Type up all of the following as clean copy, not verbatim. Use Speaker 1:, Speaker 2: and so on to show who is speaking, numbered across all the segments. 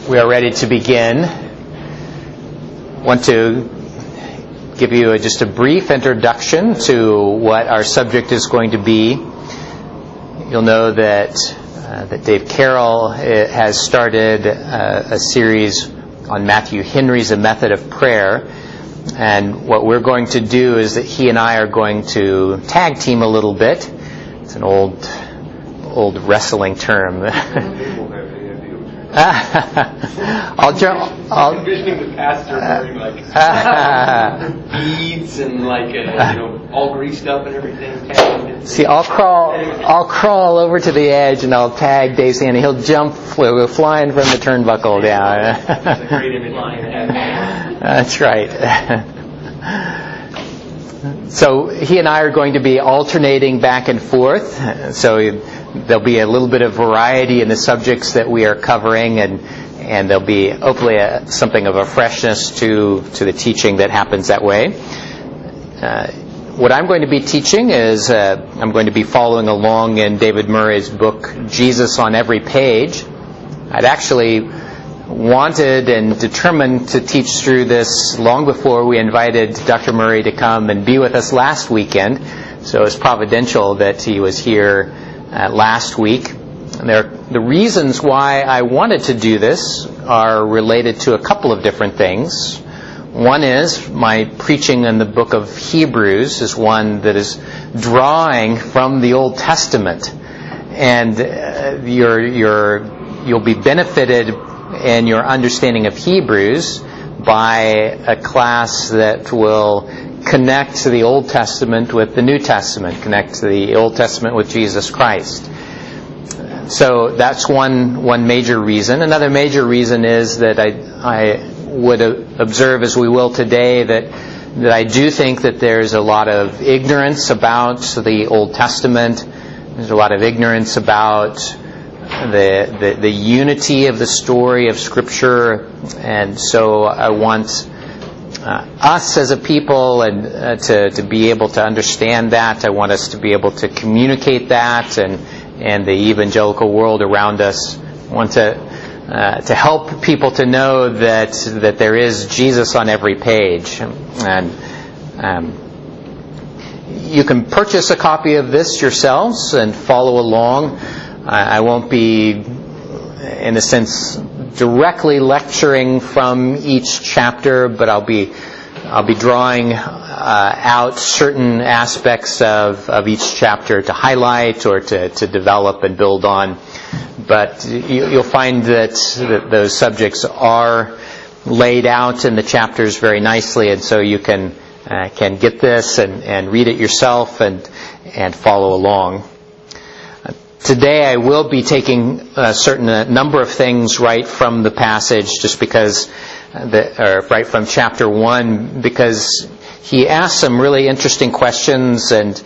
Speaker 1: We are ready to begin. I want to give you just a brief introduction to what our subject is going to be. You'll know that Dave Carroll has started a series on Matthew Henry's A Method of Prayer. And what we're going to do is that he and I are going to tag team a little bit. It's an old wrestling term.
Speaker 2: I'm envisioning the pastor wearing beads and all greased up and everything.
Speaker 1: See, I'll crawl over to the edge and I'll tag Dave Sandy. He'll jump flying from the turnbuckle down.
Speaker 2: That's a great image line to have.
Speaker 1: That's right. So he and I are going to be alternating back and forth. So there'll be a little bit of variety in the subjects that we are covering, and there'll be hopefully something of a freshness to the teaching that happens that way. What I'm going to be teaching is I'm going to be following along in David Murray's book, Jesus on Every Page. I'd actually wanted and determined to teach through this long before we invited Dr. Murray to come and be with us last weekend. So it's providential that he was here last week. And the reasons why I wanted to do this are related to a couple of different things. One is my preaching in the book of Hebrews is one that is drawing from the Old Testament, and you'll be benefited in your understanding of Hebrews by a class that will connect the Old Testament with the New Testament, connect the Old Testament with Jesus Christ. So that's one major reason. Another major reason is that I would observe, as we will today, that I do think that there's a lot of ignorance about the Old Testament. There's a lot of ignorance about the unity of the story of Scripture, and so I want us as a people and to be able to understand that. I want us to be able to communicate that, and the evangelical world around us. I want to help people to know that there is Jesus on every page. And you can purchase a copy of this yourselves and follow along. I won't be, in a sense, directly lecturing from each chapter, but I'll be drawing out certain aspects of each chapter to highlight or to develop and build on. But you'll find that those subjects are laid out in the chapters very nicely, and so you can get this and read it yourself and follow along. Today I will be taking a number of things right from the passage, just because, right from chapter 1, because he asks some really interesting questions and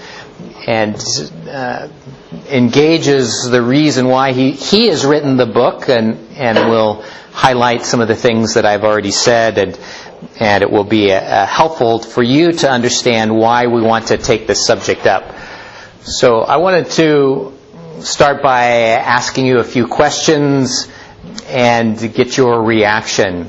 Speaker 1: engages the reason why he has written the book, and will highlight some of the things that I've already said, and it will be helpful for you to understand why we want to take this subject up. So I wanted to start by asking you a few questions and get your reaction.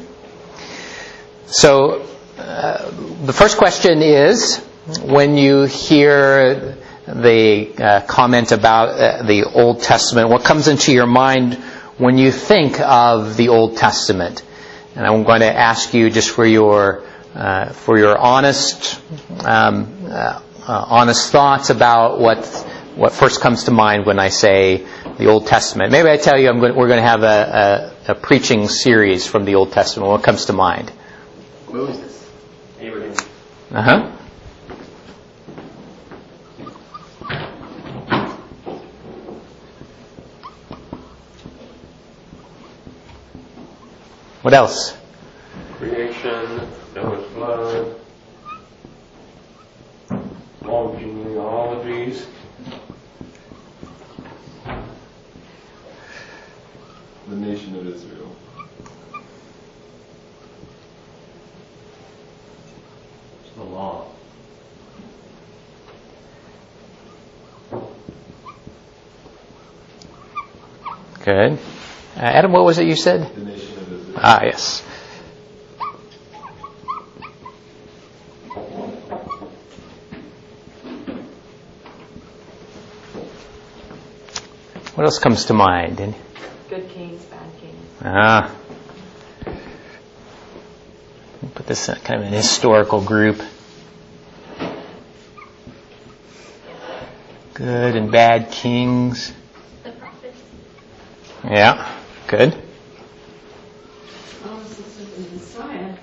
Speaker 1: So the first question is, when you hear the comment about the Old Testament, what comes into your mind when you think of the Old Testament? And I'm going to ask you just for your honest thoughts about what first comes to mind when I say the Old Testament. Maybe I tell you we're going to have a preaching series from the Old Testament. What comes to mind?
Speaker 2: Moses. Abraham.
Speaker 1: Uh-huh. What else?
Speaker 2: Creation, Noah's flood, long genealogies.
Speaker 3: The nation of Israel.
Speaker 2: The law.
Speaker 1: Good. Adam, what was it you said?
Speaker 3: The nation of Israel.
Speaker 1: Ah, yes. What else comes to mind?
Speaker 4: Good kings, bad kings.
Speaker 1: Ah. Put this in kind of an historical group. Good and bad kings.
Speaker 5: The prophets.
Speaker 1: Yeah, good.
Speaker 5: Moses is the Messiah.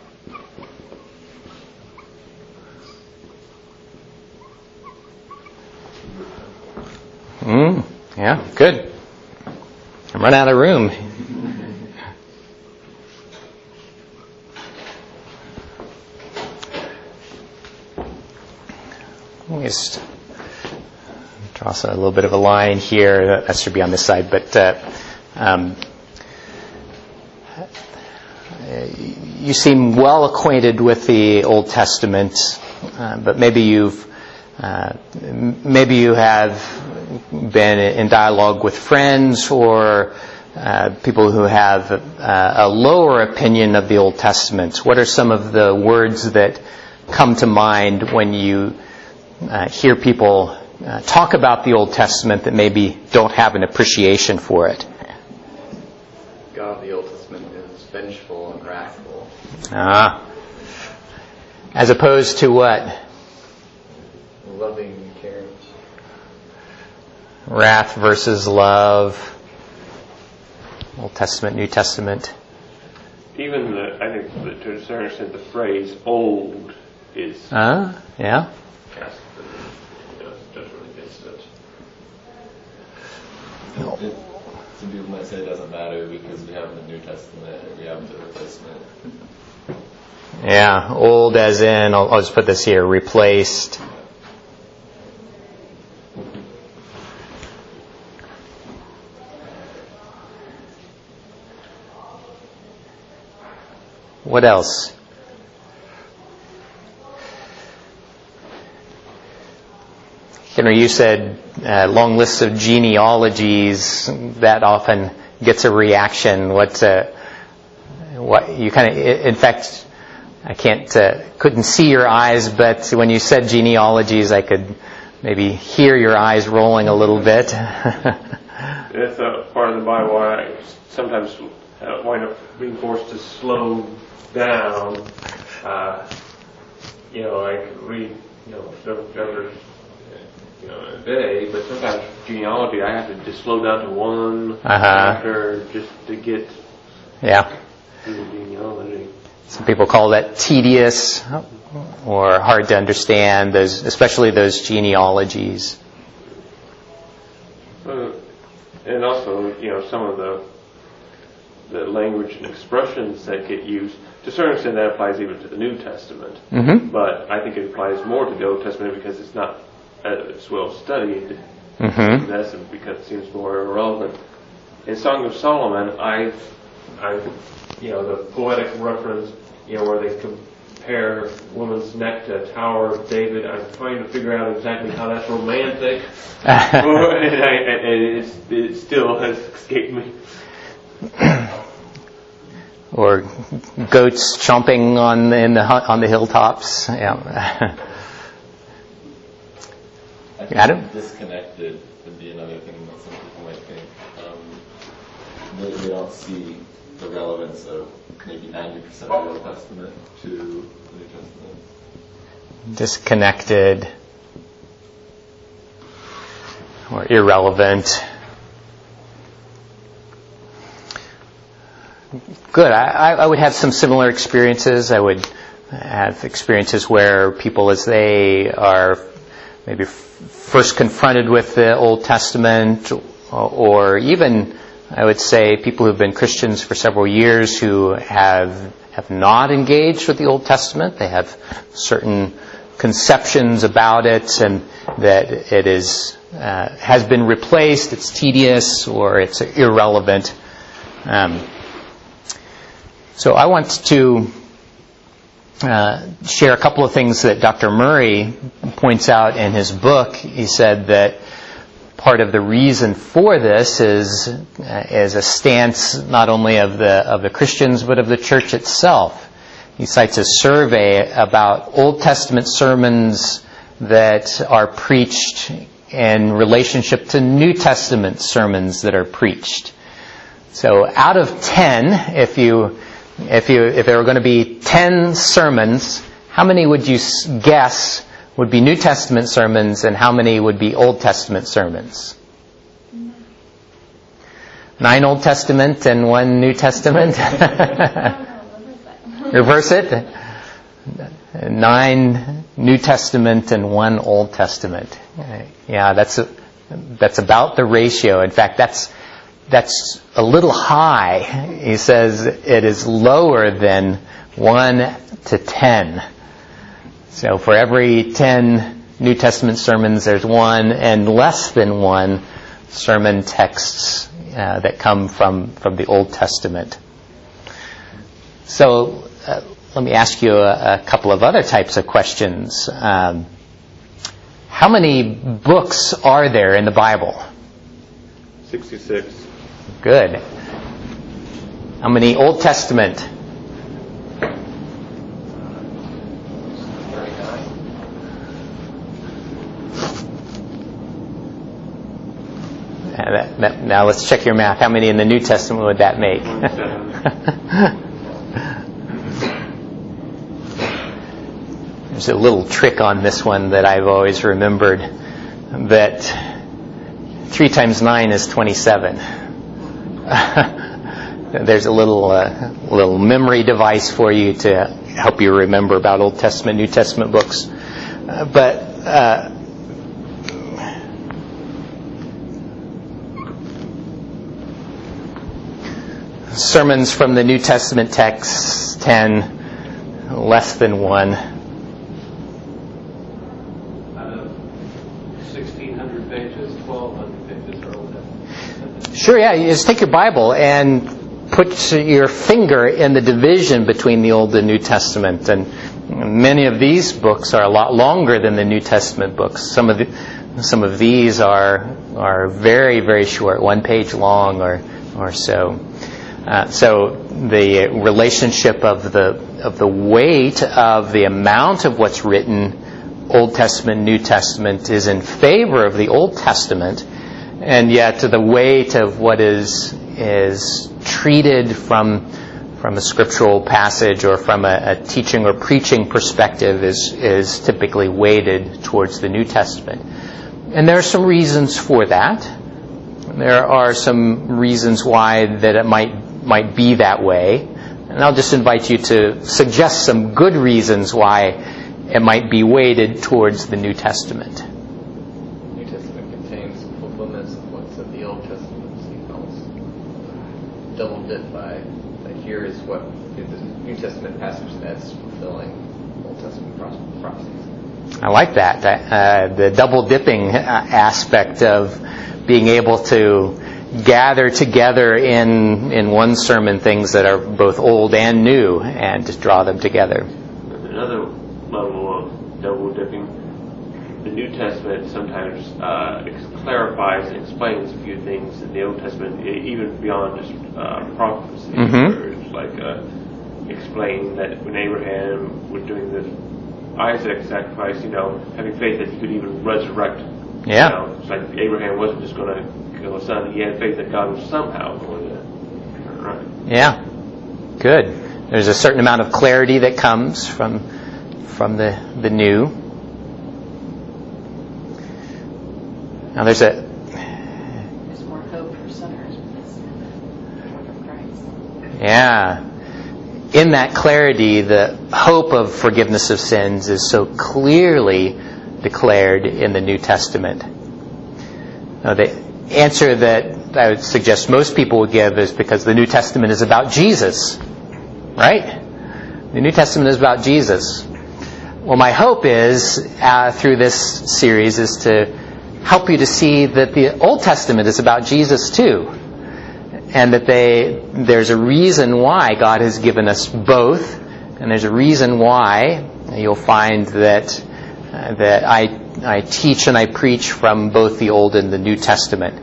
Speaker 1: Yeah, good. I'm running out of room. Let me just draw a little bit of a line here. That should be on this side, but you seem well acquainted with the Old Testament, but maybe you have been in dialogue with friends or people who have a lower opinion of the Old Testament. What are some of the words that come to mind when you hear people talk about the Old Testament that maybe don't have an appreciation for it?
Speaker 6: God of the Old Testament is vengeful and wrathful.
Speaker 1: As opposed to what?
Speaker 6: Loving and caring.
Speaker 1: Wrath versus love. Old Testament, New Testament.
Speaker 2: Even I think that to a certain extent the phrase "old" is
Speaker 1: Yeah.
Speaker 2: cast judgment against it.
Speaker 3: Some people might say it doesn't matter because we have the New Testament and we have the Old Testament.
Speaker 1: Yeah, old as in, I'll just put this here, replaced. What else? Henry, you said long lists of genealogies. That often gets a reaction. What you kind of, in fact, I couldn't see your eyes, but when you said genealogies, I could maybe hear your eyes rolling a little bit.
Speaker 2: That's a part of the Bible I sometimes wind up being forced to slow down. I could read, several chapters, a day, but sometimes genealogy I have to just slow down to one chapter just to get through the genealogy.
Speaker 1: Some people call that tedious or hard to understand, especially those genealogies.
Speaker 2: And also, some of the language and expressions that get used, to a certain extent that applies even to the New Testament.
Speaker 1: Mm-hmm.
Speaker 2: But I think it applies more to the Old Testament because it's not as well studied.
Speaker 1: Mm-hmm.
Speaker 2: That's because it seems more irrelevant. In Song of Solomon, the poetic reference, where they compare woman's neck to a Tower of David, I'm trying to figure out exactly how that's romantic. and it still has escaped me.
Speaker 1: Or goats chomping on the hilltops. Yeah.
Speaker 3: I think
Speaker 1: Adam?
Speaker 3: disconnected would be another thing that some people might think. They don't see the relevance of maybe 90% of the Old Testament to the New Testament.
Speaker 1: Disconnected or irrelevant. Good. I would have some similar experiences. I would have experiences where people, as they are maybe first confronted with the Old Testament, or even, I would say, people who've been Christians for several years who have not engaged with the Old Testament. They have certain conceptions about it, and that it has been replaced, it's tedious, or it's irrelevant. So I want to share a couple of things that Dr. Murray points out in his book. He said that part of the reason for this is a stance not only of the Christians but of the church itself. He cites a survey about Old Testament sermons that are preached in relationship to New Testament sermons that are preached. So out of 10, if there were going to be 10 sermons, how many would you guess would be New Testament sermons and how many would be Old Testament sermons? 9 Old Testament and 1 New Testament? Reverse it. 9 New Testament and 1 Old Testament. Yeah, that's about the ratio. In fact, that's a little high. He says it is lower than 1 to 10. So for every 10 New Testament sermons, there's 1 and less than 1 sermon texts that come from the Old Testament. So let me ask you a couple of other types of questions. How many books are there in the Bible?
Speaker 2: 66.
Speaker 1: Good. How many Old Testament?
Speaker 2: 39.
Speaker 1: Now let's check your math. How many in the New Testament would that make?
Speaker 2: 27.
Speaker 1: There's a little trick on this one that I've always remembered, that 3 times 9 is 27. There's a little memory device for you to help you remember about Old Testament, New Testament books. Sermons from the New Testament text, 10, less than 1.
Speaker 2: Out of 1,600 pages, 1,200 pages are Old Testament.
Speaker 1: Sure, yeah. You just take your Bible and put your finger in the division between the Old and New Testament. And many of these books are a lot longer than the New Testament books. Some of these are very, very short, 1 page long or so. So the relationship of the weight of the amount of what's written, Old Testament, New Testament, is in favor of the Old Testament, and yet the weight of what is treated from a scriptural passage or from a teaching or preaching perspective is typically weighted towards the New Testament. And there are some reasons for that. There are some reasons why that it might be that way. And I'll just invite you to suggest some good reasons why it might be weighted towards the New Testament.
Speaker 6: The New Testament contains fulfillments of what's in the Old Testament. So you can almost double dip by here is what the New Testament passage that's fulfilling Old Testament prophecies.
Speaker 1: I like that. The double dipping aspect of being able to gather together in one sermon things that are both old and new and just draw them together.
Speaker 2: Another level of double dipping, the New Testament sometimes clarifies and explains a few things in the Old Testament, even beyond just prophecy.
Speaker 1: Mm-hmm.
Speaker 2: Like explain that when Abraham was doing the Isaac sacrifice, having faith that he could even resurrect.
Speaker 1: Yeah.
Speaker 2: It's like Abraham wasn't just going to kill his son. He had faith that God was somehow going to turn right. Yeah.
Speaker 1: Good. There's a certain amount of clarity that comes from the new. Now there's
Speaker 4: more hope for sinners because of the work of Christ.
Speaker 1: Yeah. In that clarity, the hope of forgiveness of sins is so clearly declared in the New Testament. Now, the answer that I would suggest most people would give is because the New Testament is about Jesus. Right? The New Testament is about Jesus. Well, my hope is, through this series, is to help you to see that the Old Testament is about Jesus too. And that there's a reason why God has given us both. And there's a reason why you'll find that I I teach and I preach from both the Old and the New Testament.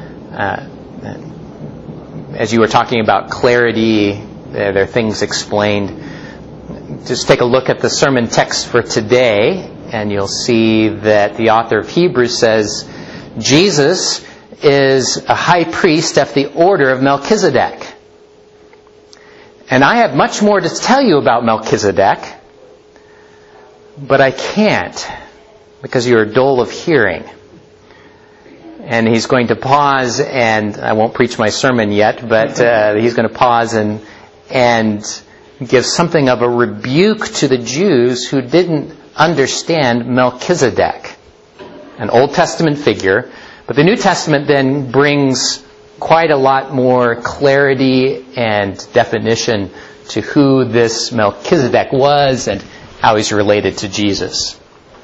Speaker 1: As you were talking about clarity, there are things explained. Just take a look at the sermon text for today, and you'll see that the author of Hebrews says, Jesus is a high priest after the order of Melchizedek. And I have much more to tell you about Melchizedek, but I can't, because you are dull of hearing. And he's going to pause, and I won't preach my sermon yet, but he's going to pause and give something of a rebuke to the Jews who didn't understand Melchizedek, an Old Testament figure. But the New Testament then brings quite a lot more clarity and definition to who this Melchizedek was and how he's related to Jesus.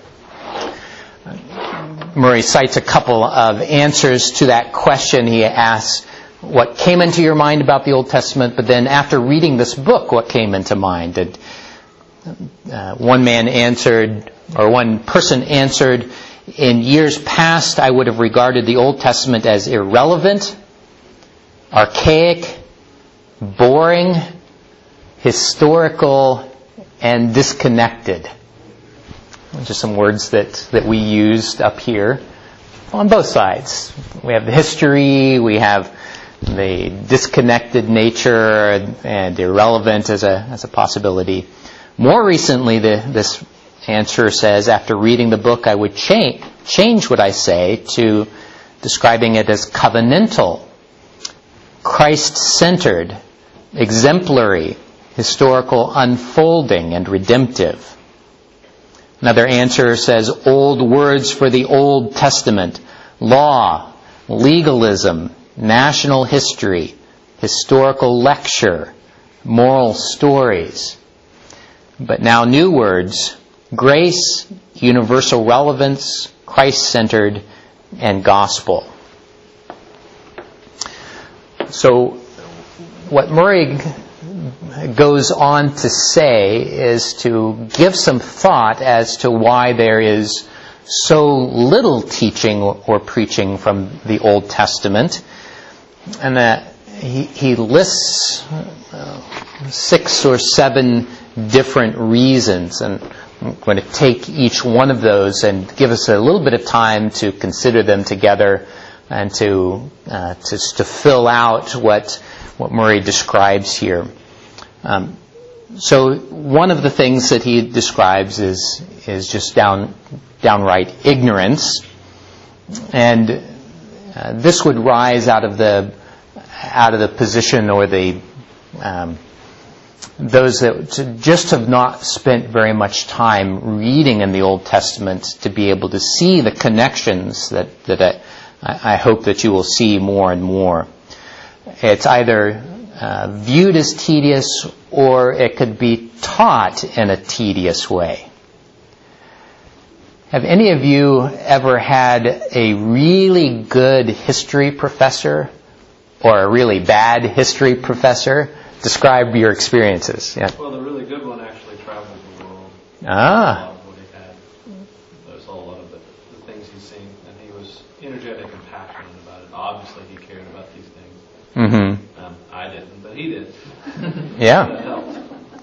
Speaker 1: Murray cites a couple of answers to that question. He asks, what came into your mind about the Old Testament? But then after reading this book, what came into mind? And one person answered, in years past, I would have regarded the Old Testament as irrelevant, archaic, boring, historical, and disconnected. Just some words that we used up here on both sides. We have the history, we have the disconnected nature and irrelevant as a possibility. More recently, this answer says, after reading the book, I would change what I say to describing it as covenantal, Christ-centered, exemplary, historical unfolding, and redemptive. Another answer says old words for the Old Testament: law, legalism, national history, historical lecture, moral stories. But now new words: grace, universal relevance, Christ-centered, and gospel. So what Murray goes on to say is to give some thought as to why there is so little teaching or preaching from the Old Testament, and that he lists 6 or 7 different reasons, and I'm going to take each one of those and give us a little bit of time to consider them together and to fill out what Murray describes here. So one of the things that he describes is just downright ignorance, and this would rise out of the position or those that just have not spent very much time reading in the Old Testament to be able to see the connections that I hope that you will see more and more. It's either viewed as tedious, or it could be taught in a tedious way. Have any of you ever had a really good history professor or a really bad history professor? Describe your experiences. Yeah.
Speaker 7: Well, the really good one actually traveled the world.
Speaker 1: Ah.
Speaker 7: What he had. There's a lot of the things he's seen, and he was energetic and passionate about it. Obviously, he cared about these things.
Speaker 1: Mm-hmm.
Speaker 7: I didn't, but he did.
Speaker 1: Yeah.
Speaker 7: That helped.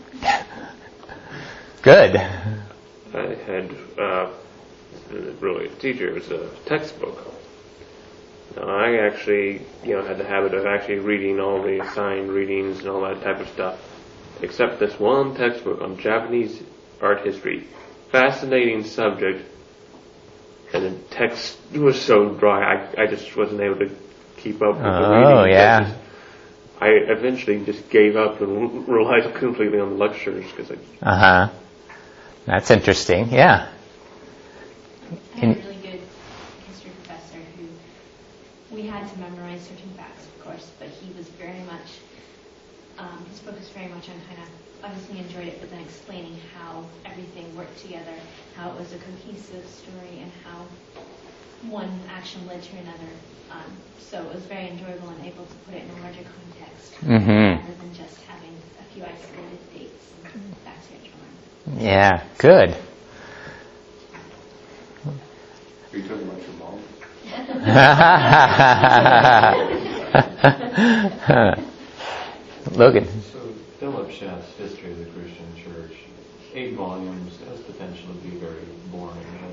Speaker 1: Good.
Speaker 2: I had really a teacher. It was a textbook. Now, I actually, had the habit of actually reading all the assigned readings and all that type of stuff, except this one textbook on Japanese art history. Fascinating subject, and the text was so dry, I just wasn't able to keep up with the reading.
Speaker 1: Oh, yeah.
Speaker 2: I eventually just gave up and relied completely on the lectures because
Speaker 1: That's interesting. Yeah.
Speaker 5: I had a really good history professor who we had to memorize certain facts, of course, but he was very much his focus very much on kind of obviously enjoyed it, but then explaining how everything worked together, how it was a cohesive story, and how one action led to another. So it was very enjoyable and able to put it in a larger context rather than just having a few isolated dates and facts you had to learn.
Speaker 1: Yeah, good. Logan.
Speaker 7: So Philip Schaff's History of the Christian Church, 8 volumes, has potential to be very boring.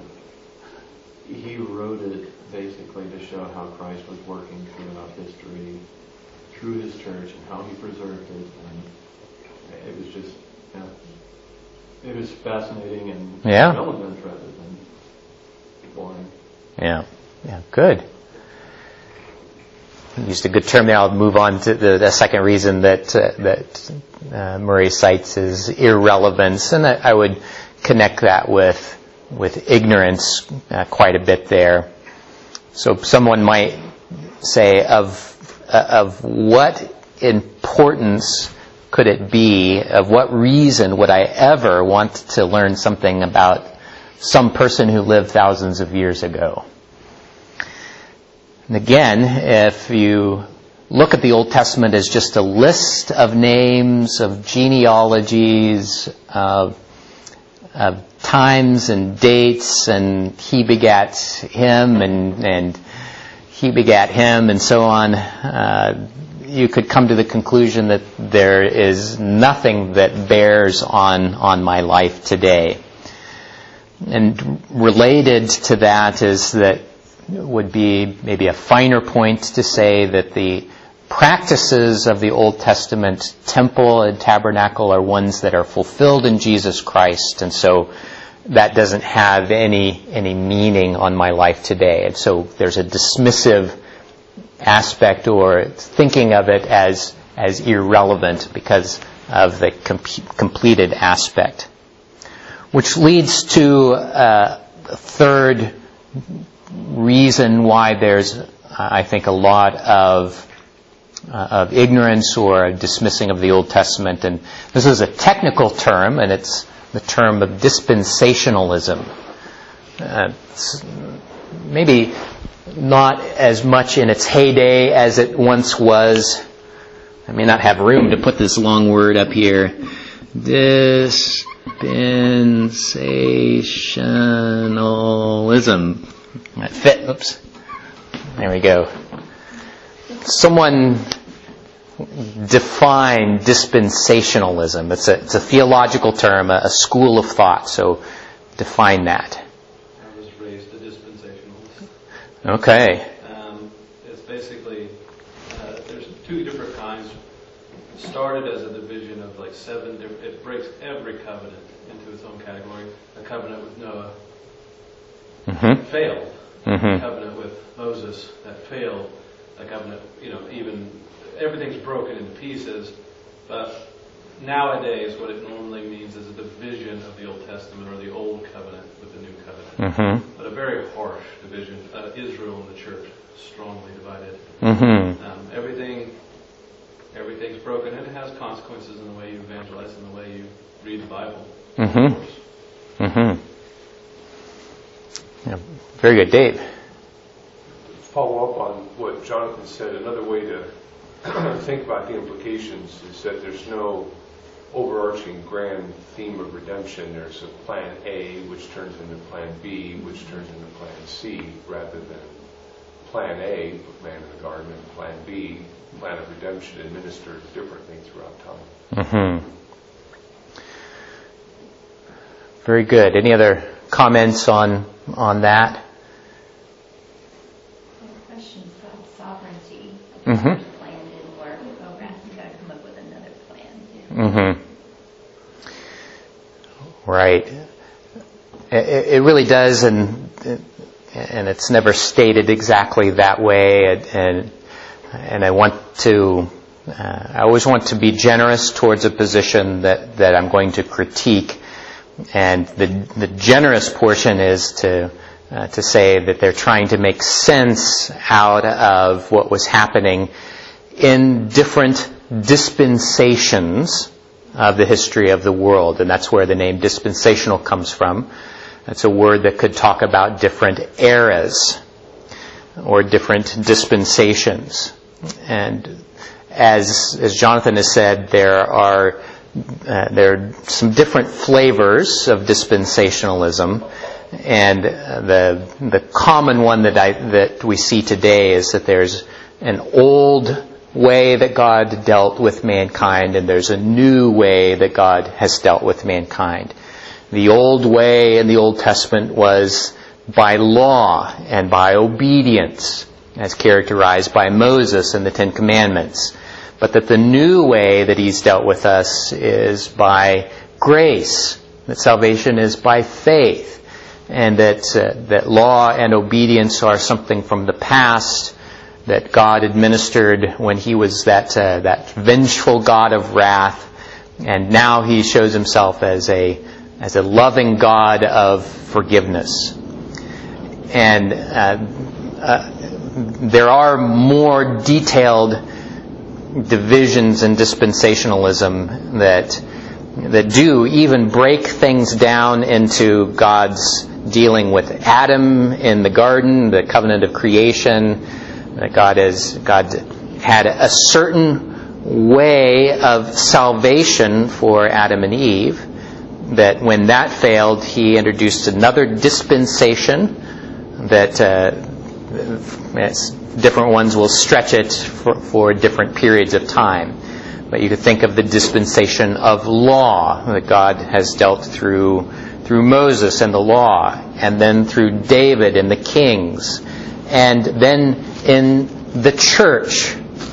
Speaker 7: He wrote it basically to show how Christ was working throughout history, through his church, and how he preserved it. And it was just, it was fascinating and relevant rather than boring.
Speaker 1: Yeah, good. You used a good term there. I'll move on to the second reason that Murray cites is irrelevance, and I would connect that with ignorance quite a bit there. So someone might say, of what importance could it be, of what reason would I ever want to learn something about some person who lived thousands of years ago? And again, if you look at the Old Testament as just a list of names, of genealogies, of times and dates, and he begat him, and he begat him, and so on, you could come to the conclusion that there is nothing that bears on my life today. And related to that is that would be maybe a finer point to say that the practices of the Old Testament temple and tabernacle are ones that are fulfilled in Jesus Christ, and so that doesn't have any meaning on my life today. And so there's a dismissive aspect, or thinking of it as irrelevant because of the completed aspect. Which leads to a third reason why there's, I think, a lot of ignorance or dismissing of the Old Testament. And this is a technical term, and it's the term of dispensationalism. It's maybe not as much in its heyday as it once was. I may not have room to put this long word up here. Dispensationalism. That fit. Oops. There we go. Someone define dispensationalism. It's a theological term, a school of thought. So define that.
Speaker 7: I was raised a dispensationalist.
Speaker 1: Okay.
Speaker 7: It's basically, there's 2 different kinds. It started as a division of like 7 different, it breaks every covenant into its own category. A covenant with Noah failed. A covenant with Moses that failed. A covenant, even everything's broken into pieces. But nowadays, what it normally means is a division of the Old Testament or the Old Covenant with the New Covenant. But a very harsh division. Israel and the church strongly divided. Everything's broken, and it has consequences in the way you evangelize and the way you read the Bible.
Speaker 1: Yeah, very good. Dave?
Speaker 2: Follow up on what Jonathan said. Another way to think about the implications is that there's no overarching grand theme of redemption. There's a plan A, which turns into plan B, which turns into plan C, rather than plan A, man in the garden, and plan B, plan of redemption, administered differently throughout time.
Speaker 1: Very good. Any other comments on that?
Speaker 5: Questions about sovereignty. The first plan didn't work. Oh, you've got to come up with another plan.
Speaker 1: Right. It really does, and it's never stated exactly that way. And I always want to be generous towards a position that I'm going to critique. And the generous portion is to say that they're trying to make sense out of what was happening in different dispensations of the history of the world. And that's where the name dispensational comes from. That's a word that could talk about different eras or different dispensations. And as Jonathan has said, there are some different flavors of dispensationalism. And the common one that we see today is that there's an old way that God dealt with mankind, and there's a new way that God has dealt with mankind. The old way in the Old Testament was by law and by obedience, as characterized by Moses and the Ten Commandments. But that the new way that He's dealt with us is by grace, that salvation is by faith, and that law and obedience are something from the past that God administered when He was that vengeful God of wrath, and now He shows Himself as a loving God of forgiveness. And there are more detailed divisions in dispensationalism that do even break things down into God's dealing with Adam in the garden, the covenant of creation. That God had a certain way of salvation for Adam and Eve. That when that failed, He introduced another dispensation that different ones will stretch it for different periods of time. But you could think of the dispensation of law that God has dealt through Moses and the law, and then through David and the kings, and then in the church.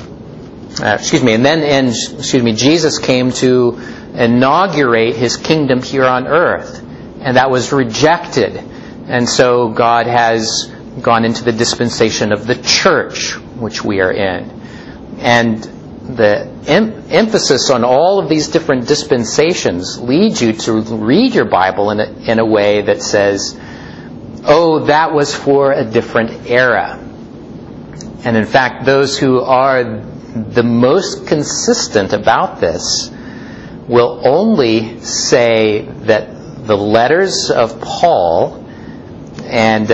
Speaker 1: Jesus came to inaugurate His kingdom here on earth, and that was rejected. And so God has gone into the dispensation of the church, which we are in. And the emphasis on all of these different dispensations leads you to read your Bible in a way that says, oh, that was for a different era. And in fact, those who are the most consistent about this will only say that the letters of Paul and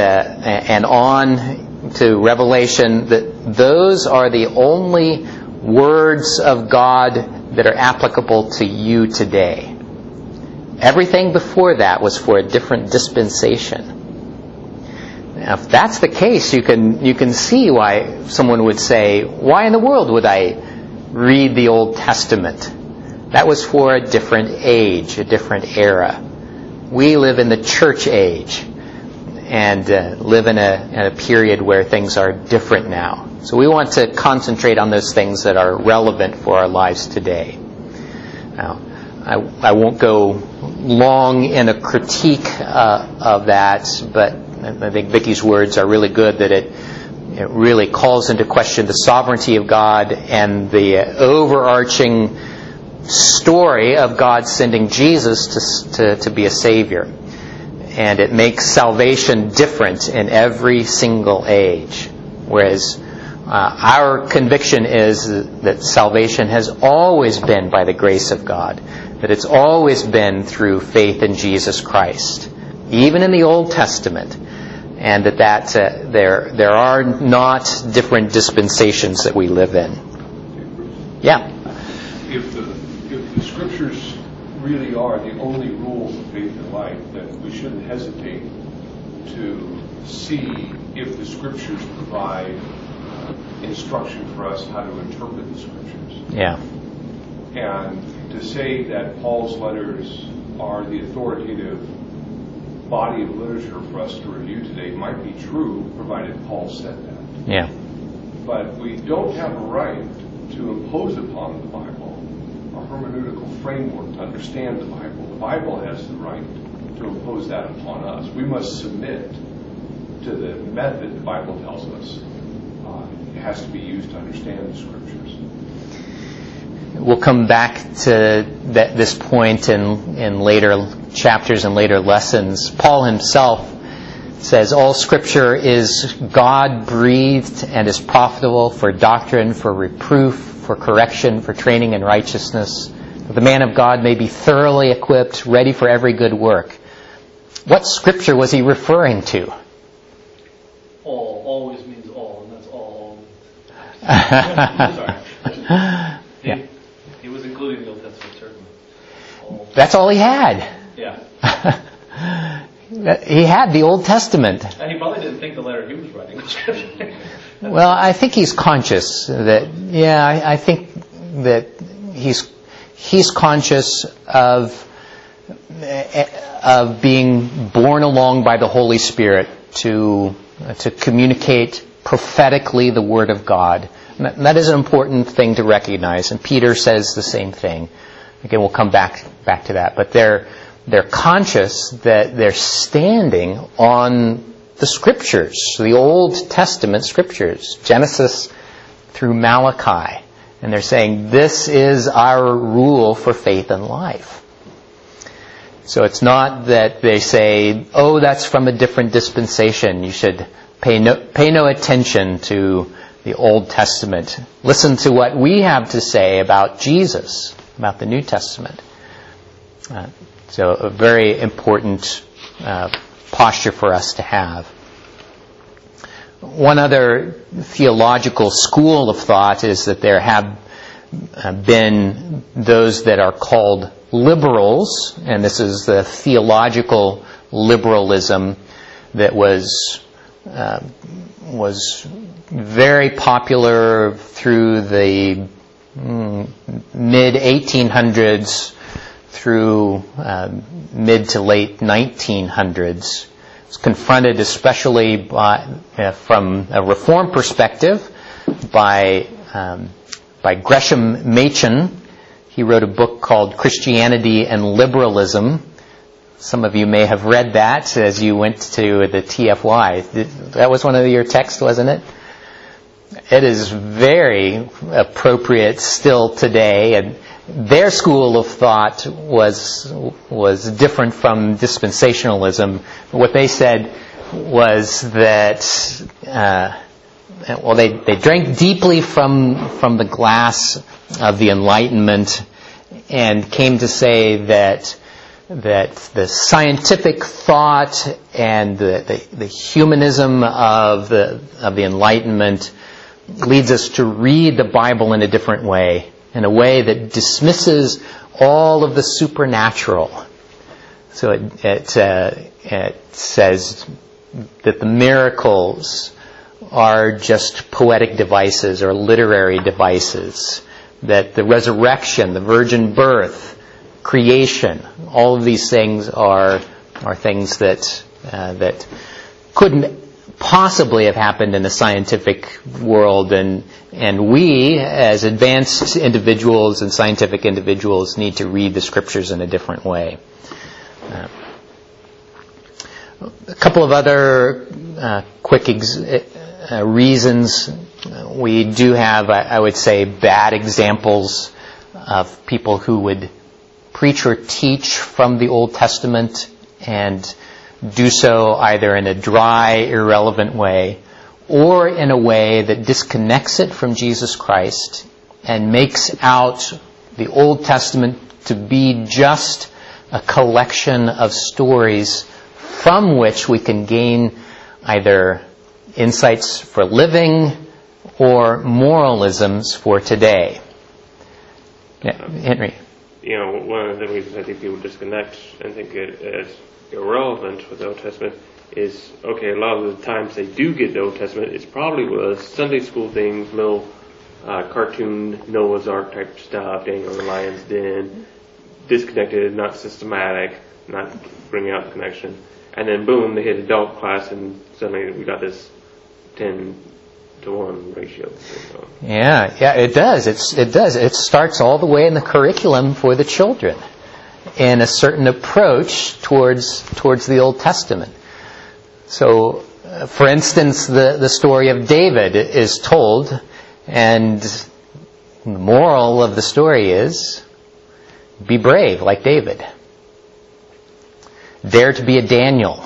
Speaker 1: on to Revelation, that those are the only words of God that are applicable to you today. Everything before that was for a different dispensation. Now, if that's the case, you can see why someone would say, why in the world would I read the Old Testament? That was for a different age, a different era. We live in the church age and live in a period where things are different now. So we want to concentrate on those things that are relevant for our lives today. Now, I won't go long in a critique of that, but I think Vicky's words are really good, that it really calls into question the sovereignty of God and the overarching story of God sending Jesus to be a Savior. And it makes salvation different in every single age. Whereas our conviction is that salvation has always been by the grace of God. That it's always been through faith in Jesus Christ. Even in the Old Testament. And that there are not different dispensations that we live in. Yeah?
Speaker 8: If the Scriptures really are the only rules of faith and life, then we shouldn't hesitate to see if the Scriptures provide instruction for us how to interpret the Scriptures.
Speaker 1: Yeah.
Speaker 8: And to say that Paul's letters are the authoritative body of literature for us to review today might be true, provided Paul said that.
Speaker 1: Yeah.
Speaker 8: But we don't have a right to impose upon the Bible a hermeneutical framework to understand the Bible. The Bible has the right to impose that upon us. We must submit to the method the Bible tells us has to be used to understand the Scriptures.
Speaker 1: We'll come back to this point in later chapters and later lessons. Paul himself says, all Scripture is God-breathed and is profitable for doctrine, for reproof, for correction, for training in righteousness, that the man of God may be thoroughly equipped, ready for every good work. What Scripture was he referring to?
Speaker 7: All always means all, and that's all. Sorry.
Speaker 1: Yeah.
Speaker 7: He was including the Old Testament, certainly.
Speaker 1: That's all he had.
Speaker 7: Yeah.
Speaker 1: He had the Old Testament.
Speaker 9: And he probably didn't think the letter he was writing was good.
Speaker 1: Well, I think he's conscious that, I think that he's conscious of being borne along by the Holy Spirit to communicate prophetically the Word of God. And that is an important thing to recognize, and Peter says the same thing. Again, we'll come back to that. But they're conscious that they're standing on the Scriptures, the Old Testament Scriptures, Genesis through Malachi. And they're saying, this is our rule for faith and life. So it's not that they say, oh, that's from a different dispensation. You should pay no attention to the Old Testament. Listen to what we have to say about Jesus, about the New Testament. So a very important posture for us to have. One other theological school of thought is that there have been those that are called liberals, and this is the theological liberalism that was very popular through the mid-1800s through mid to late 1900s. It's confronted especially from a Reform perspective by Gresham Machen. He wrote a book called Christianity and Liberalism. Some of you may have read that as you went to the TFY. That was one of your texts, wasn't it? It is very appropriate still today, and their school of thought was different from dispensationalism. What they said was that they drank deeply from the glass of the Enlightenment and came to say that the scientific thought and the humanism of the Enlightenment leads us to read the Bible in a different way, in a way that dismisses all of the supernatural. So it says that the miracles are just poetic devices or literary devices, that the resurrection, the virgin birth, creation, all of these things are things that couldn't possibly have happened in the scientific world, and we, as advanced individuals and scientific individuals, need to read the Scriptures in a different way. A couple of other quick reasons. We do have, I would say, bad examples of people who would preach or teach from the Old Testament and do so either in a dry, irrelevant way or in a way that disconnects it from Jesus Christ and makes out the Old Testament to be just a collection of stories from which we can gain either insights for living or moralisms for today. Yeah, Henry.
Speaker 2: One of the reasons I think people disconnect and think it as irrelevant with the Old Testament is, okay, a lot of the times they do get the Old Testament, it's probably with Sunday school things, little cartoon Noah's Ark type stuff, Daniel the Lion's Den, disconnected, not systematic, not bringing out the connection. And then boom, they hit adult class and suddenly we got this 10-to-1 ratio.
Speaker 1: Yeah, it does. It does. It starts all the way in the curriculum for the children in a certain approach towards the Old Testament. So, for instance, the story of David is told, and the moral of the story is, be brave like David. Dare to be a Daniel.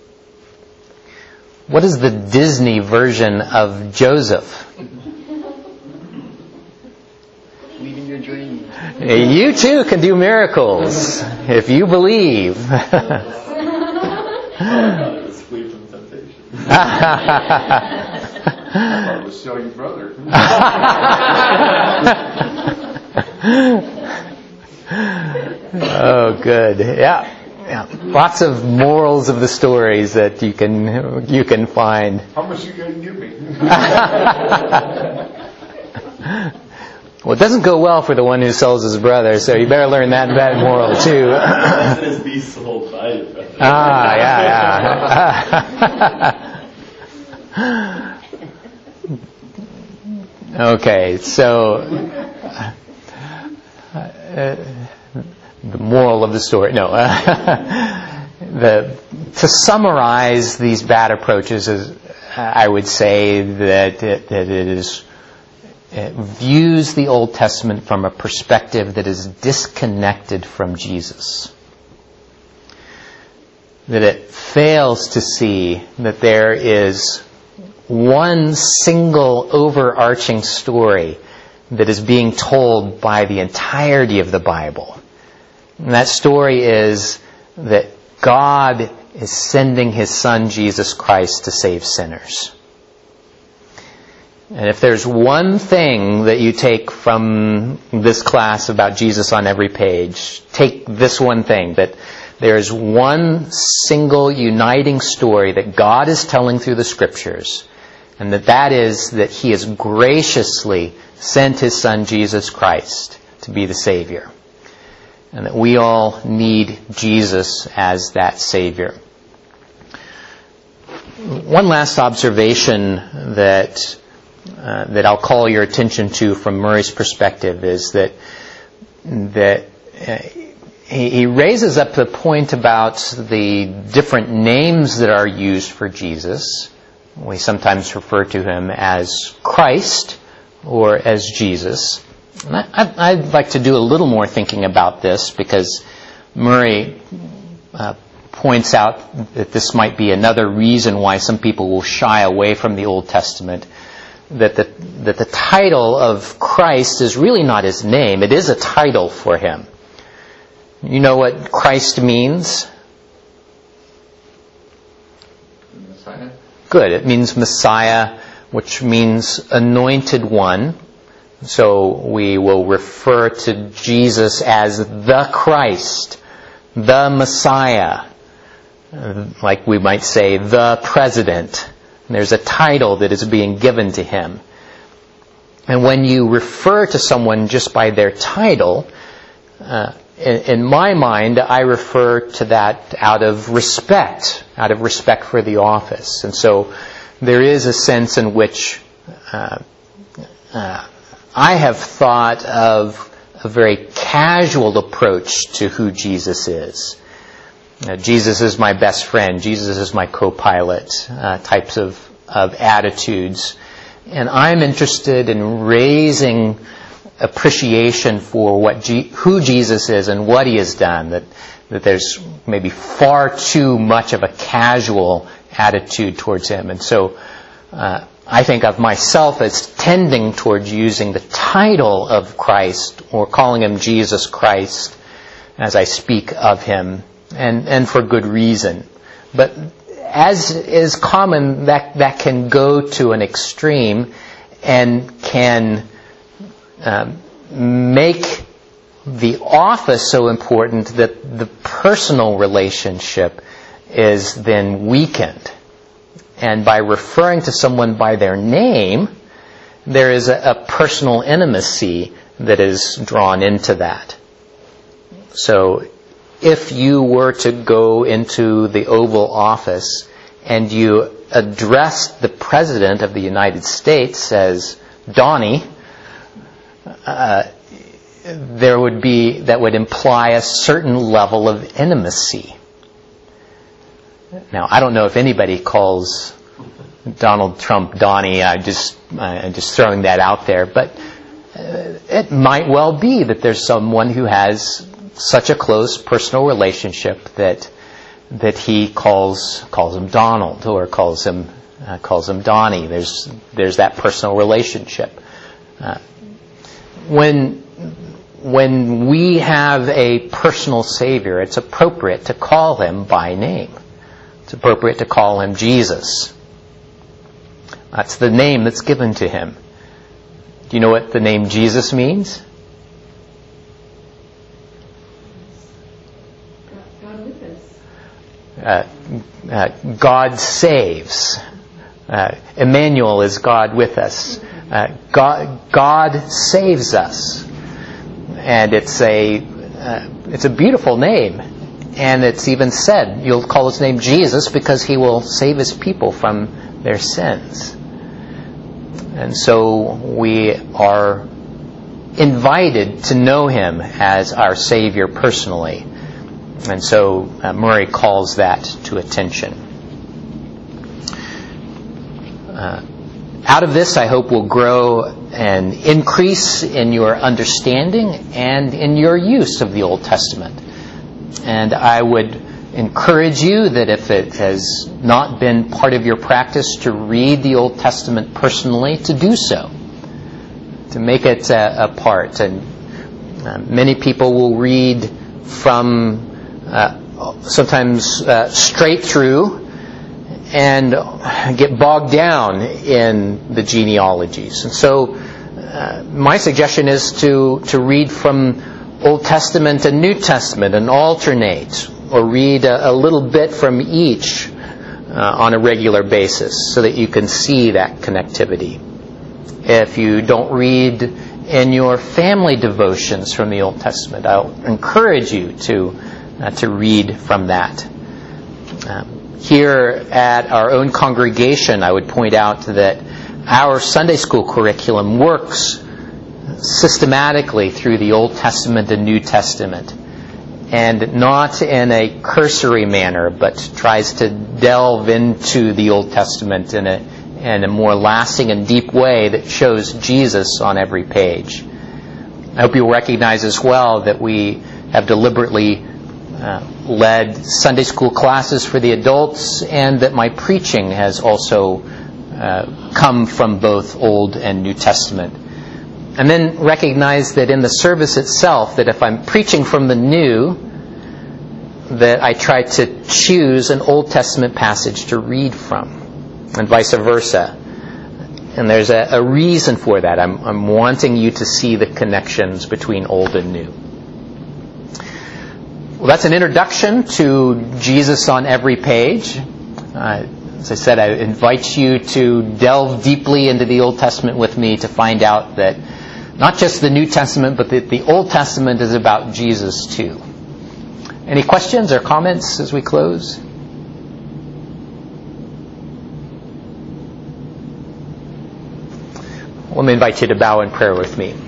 Speaker 1: What is the Disney version of Joseph?
Speaker 6: Believe in your dreams.
Speaker 1: You too can do miracles if you believe.
Speaker 3: Just flee from temptation.
Speaker 8: I thought it was sell your brother.
Speaker 1: Oh, good. Yeah. lots of morals of the stories that you can find.
Speaker 8: How much you going to give me?
Speaker 1: Well, it doesn't go well for the one who sells his brother, so you better learn that moral too.
Speaker 3: It says be sold by your brother.
Speaker 1: Yeah. Okay, so the moral of the story. No. To summarize these bad approaches, I would say that it views the Old Testament from a perspective that is disconnected from Jesus. That it fails to see that there is one single overarching story that is being told by the entirety of the Bible. And that story is that God is sending His Son, Jesus Christ, to save sinners. And if there's one thing that you take from this class about Jesus on every page, take this one thing, that there's one single uniting story that God is telling through the Scriptures, and that is that He has graciously sent His Son, Jesus Christ, to be the Savior. And that we all need Jesus as that Savior. One last observation that I'll call your attention to from Murray's perspective is that he raises up the point about the different names that are used for Jesus. We sometimes refer to Him as Christ or as Jesus. And I'd like to do a little more thinking about this because Murray points out that this might be another reason why some people will shy away from the Old Testament. That the title of Christ is really not His name. It is a title for Him. You know what Christ means?
Speaker 6: Messiah.
Speaker 1: Good. It means Messiah, which means anointed one. So we will refer to Jesus as the Christ, the Messiah. Like we might say, the President. There's a title that is being given to Him. And when you refer to someone just by their title, in my mind, I refer to that out of respect for the office. And so there is a sense in which I have thought of a very casual approach to who Jesus is. Jesus is my best friend, Jesus is my co-pilot, types of attitudes. And I'm interested in raising appreciation for who Jesus is and what He has done, that there's maybe far too much of a casual attitude towards Him. And so I think of myself as tending towards using the title of Christ or calling Him Jesus Christ as I speak of Him, and for good reason. But as is common, that can go to an extreme and can make the office so important that the personal relationship is then weakened. And by referring to someone by their name, there is a personal intimacy that is drawn into that. So if you were to go into the Oval Office and you addressed the President of the United States as Donnie, that would imply a certain level of intimacy. Now, I don't know if anybody calls Donald Trump Donnie. I'm just throwing that out there. But it might well be that there's someone who has such a close personal relationship that he calls him Donald or calls him Donnie. There's that personal relationship. When we have a personal Savior, it's appropriate to call Him by name. It's appropriate to call Him Jesus. That's the name that's given to Him. Do you know what the name Jesus means?
Speaker 4: God
Speaker 1: God saves. Emmanuel is God with us. God saves us. And it's a beautiful name. And it's even said, you'll call his name Jesus because he will save his people from their sins. And so we are invited to know him as our Savior personally. And so Murray calls that to attention. Out of this, I hope will grow an increase in your understanding and in your use of the Old Testament. And I would encourage you that if it has not been part of your practice to read the Old Testament personally, to do so, to make it a part. And many people will read from sometimes straight through and get bogged down in the genealogies. And so my suggestion is to read from Old Testament and New Testament and alternate, or read a little bit from each on a regular basis so that you can see that connectivity. If you don't read in your family devotions from the Old Testament, I'll encourage you to read from that. Here at our own congregation, I would point out that our Sunday school curriculum works systematically through the Old Testament and New Testament, and not in a cursory manner, but tries to delve into the Old Testament in a more lasting and deep way that shows Jesus on every page. I hope you'll recognize as well that we have deliberately led Sunday school classes for the adults, and that my preaching has also come from both Old and New Testament. And then recognize that in the service itself, that if I'm preaching from the New, that I try to choose an Old Testament passage to read from, and vice versa. And there's a reason for that. I'm wanting you to see the connections between Old and New. Well, that's an introduction to Jesus on every page. As I said, I invite you to delve deeply into the Old Testament with me to find out that not just the New Testament, but that the Old Testament is about Jesus too. Any questions or comments as we close? Let me invite you to bow in prayer with me.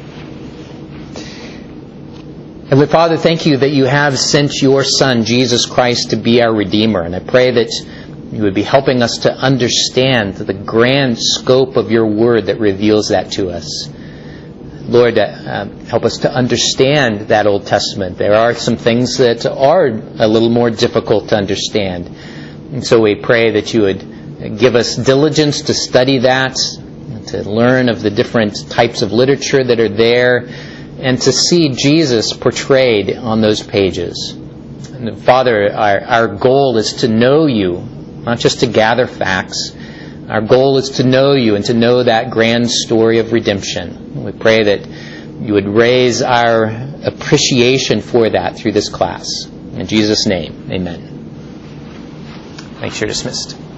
Speaker 1: Heavenly Father, thank you that you have sent your Son, Jesus Christ, to be our Redeemer. And I pray that you would be helping us to understand the grand scope of your word that reveals that to us. Lord, help us to understand that Old Testament. There are some things that are a little more difficult to understand. And so we pray that you would give us diligence to study that, to learn of the different types of literature that are there, and to see Jesus portrayed on those pages. And Father, our goal is to know you, not just to gather facts. Our goal is to know you and to know that grand story of redemption. We pray that you would raise our appreciation for that through this class. In Jesus' name, amen. Thanks, you're dismissed.